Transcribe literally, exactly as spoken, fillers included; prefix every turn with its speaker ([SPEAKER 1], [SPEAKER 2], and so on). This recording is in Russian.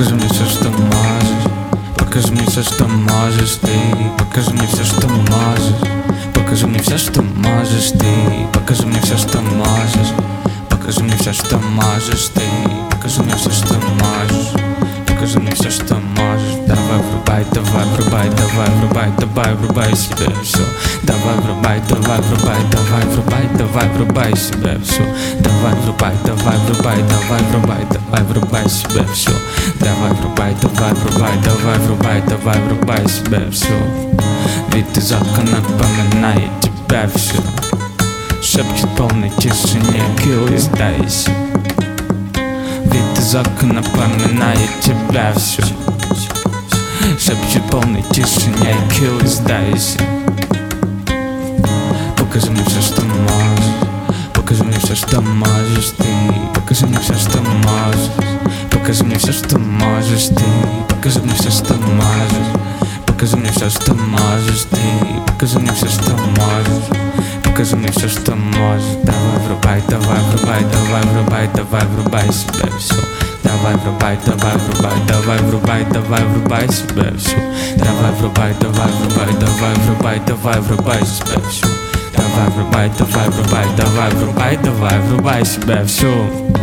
[SPEAKER 1] Покажи мне все, что можешь. Покажи мне все, что можешь ты. Покажи мне все, что можешь. Покажи мне все, что можешь ты. Покажи мне все, что можешь. Покажи мне все, что можешь ты. Покажи мне все, что можешь. Покажи мне все, что можешь. Давай врубай, давай врубай, давай врубай, давай врубай себе все. Давай врубай, давай врубай, давай врубай, давай врубай себе все. Давай врубай, давай врубай, давай врубай, давай врубай себе все. Давай врубай, давай врубай, давай врубай, давай врубай себе все. Ведь из окна напоминает тебя все. Шепчет в полной тишине, kill, сдайся. Ведь из окна напоминает тебя все. Шепчет в полной тишине, kill, сдайся. Покажи мне все, что можешь. Покажи мне все, что можешь ты. Покажи мне все, что можешь. Покажи мне все, что можешь ты. Покажи мне все, что можешь. Покажи мне все, что можешь ты. Покажи мне все, что можешь. Покажи мне все, что можешь. Давай врубай, давай врубай, давай врубай, давай врубай себе все. Давай врубай, давай врубай, давай врубай, давай врубай себе все. Давай врубай, давай врубай, давай врубай, давай врубай себе все. Давай врубай, давай врубай, давай врубай, давай врубай себе все.